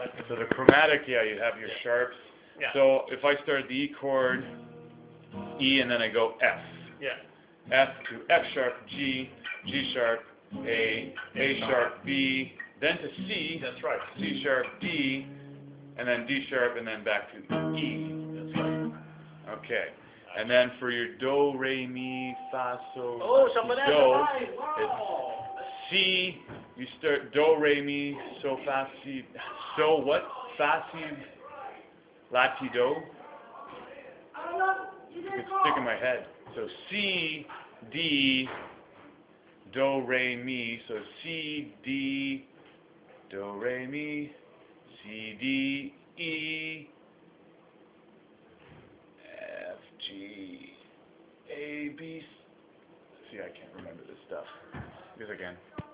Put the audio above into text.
So the chromatic, yeah, you have your sharps. Yeah. So if I start the E chord, E, and then I go F. Yeah. F to F sharp, G, G sharp, A sharp, B, then to C. That's right. C sharp, D, and then D sharp, and then back to E. That's right. Okay. And then for your do, re, mi, fa, sol, Oh, la, somebody si, else. do, Right. Wow. C, you start do, re, mi, so, fa, si, so what? Fa, si, la, ti, do. It's sticking in my head. So C, D, do, re, mi. So C, D, do, re, mi, C, D, E, F, G, A, B. See, I can't remember this stuff. Because again.